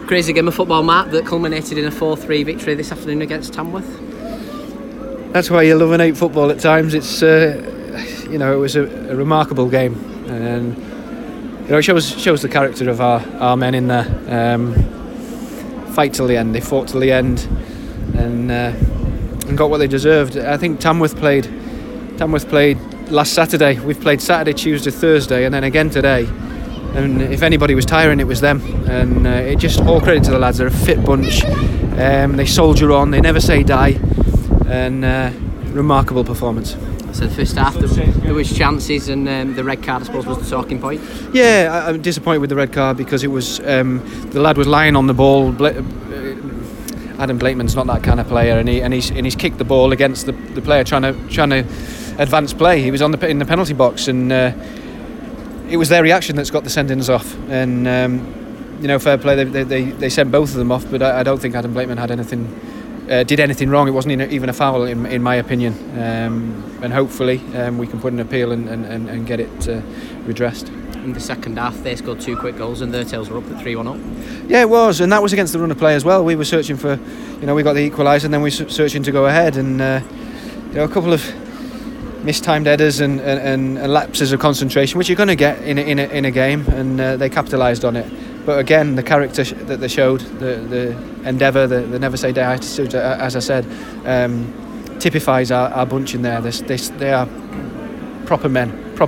Crazy game of football, Matt, that culminated in a 4-3 victory this afternoon against Tamworth. That's why you love and hate football at times. It's it was a remarkable game, and it shows the character of our men in there. Fight till the end. They fought till the end, and got what they deserved. I think Tamworth played last Saturday. We've played Saturday, Tuesday, Thursday, and then again today. And if anybody was tiring, it was them. And it just all credit to the lads. They're a fit bunch. They soldier on. They never say die. And remarkable performance. So the first half, there was chances, and the red card, I suppose, was the talking point. Yeah, I'm disappointed with the red card because it was the lad was lying on the ball. Adam Blakeman's not that kind of player, and he's kicked the ball against the player trying to advance play. He was in the penalty box, and it was their reaction that's got the sendings off. And fair play. They sent both of them off, but I don't think Adam Blakeman did anything wrong. It wasn't even a foul in my opinion, and hopefully we can put an appeal and get it redressed. In the second half, they scored 2 quick goals and their tails were up at 3-1 up. Yeah, it was, and that was against the run of play as well. We were searching for, we got the equaliser, and then we were searching to go ahead, and a couple of mistimed headers and lapses of concentration, which you're going to get in a game, and they capitalised on it. But again, the character that they showed, the endeavour, the never say die attitude, as I said, typifies our bunch in there. They are proper men,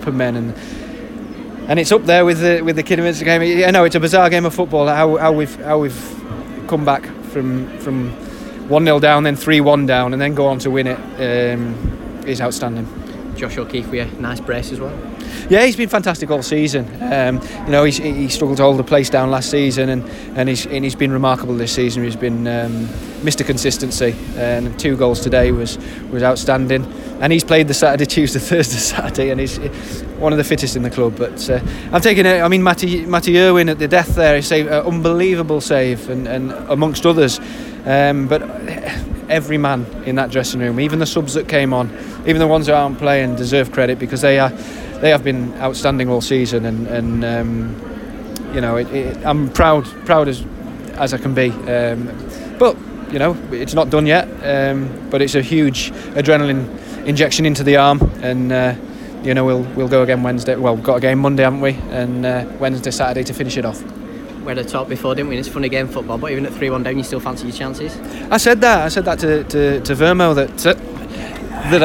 and it's up there with the Kidderminster game. I know it's a bizarre game of football. How we've come back from 1-0 down, then 3-1 down, and then go on to win it is outstanding. Josh O'Keefe with a nice brace as well. Yeah, he's been fantastic all season. He struggled to hold the place down last season, and he's been remarkable this season. He's been Mr. Consistency, and 2 goals today was outstanding. And he's played the Saturday, Tuesday, Thursday, Saturday, and he's one of the fittest in the club. But I'm taking it. I mean, Matty Irwin at the death there, unbelievable save, and amongst others. But every man in that dressing room, even the subs that came on, even the ones that aren't playing, deserve credit because they have been outstanding all season, and I'm proud as I can be. But it's not done yet. But it's a huge adrenaline injection into the arm, and we'll go again Wednesday. Well, we've got a game Monday, haven't we? And Wednesday, Saturday to finish it off. We had a talk before, didn't we? It's a funny game football, but even at 3-1 down, you still fancy your chances. I said that to Vermo that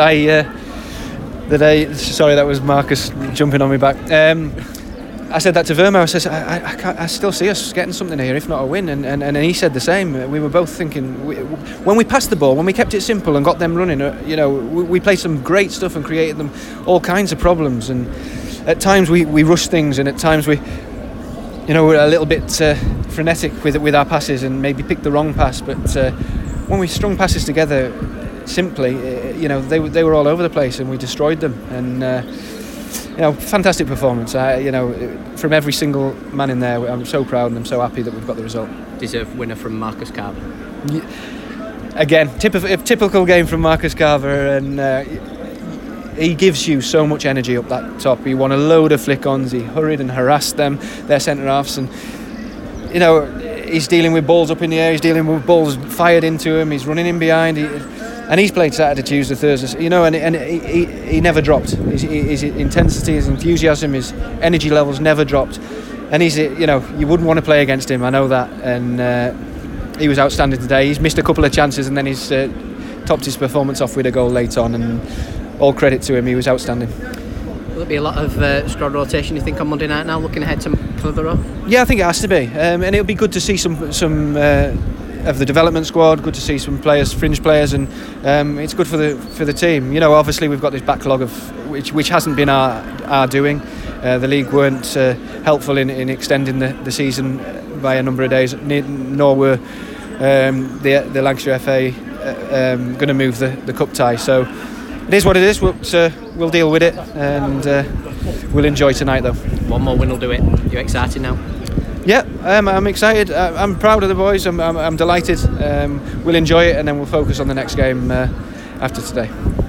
I sorry, that was Marcus jumping on me back. I said that to Vermo. I said I still see us getting something here, if not a win. And he said the same. We were both thinking when we passed the ball, when we kept it simple and got them running. We played some great stuff and created them all kinds of problems. And at times we rushed things, and at times we're a little bit frenetic with our passes and maybe picked the wrong pass. But when we strung passes together simply, they were all over the place, and we destroyed them. And fantastic performance. From every single man in there, I'm so proud and I'm so happy that we've got the result. Deserved winner from Marcus Carver. Again, typical game from Marcus Carver, and he gives you so much energy up that top. He won a load of flick-ons. He hurried and harassed them, their centre-halves, and he's dealing with balls up in the air. He's dealing with balls fired into him. He's running in behind. And he's played Saturday, Tuesday, Thursday. And he never dropped. His intensity, his enthusiasm, his energy levels never dropped. And he's you wouldn't want to play against him. I know that. And he was outstanding today. He's missed a couple of chances, and then he's topped his performance off with a goal late on. And all credit to him, he was outstanding. Will there be a lot of squad rotation, you think, on Monday night now, looking ahead to Clitheroe? Yeah, I think it has to be. And it'll be good to see some of the development squad, good to see some players, fringe players, and it's good for the team. Obviously we've got this backlog of which hasn't been our doing. The league weren't helpful in extending the season by a number of days, nor were the Lancashire FA going to move the cup tie. So it is what it is. We'll deal with it, and we'll enjoy tonight though. One more win will do it. You excited now? Yeah, I'm excited. I'm proud of the boys. I'm delighted. We'll enjoy it, and then we'll focus on the next game after today.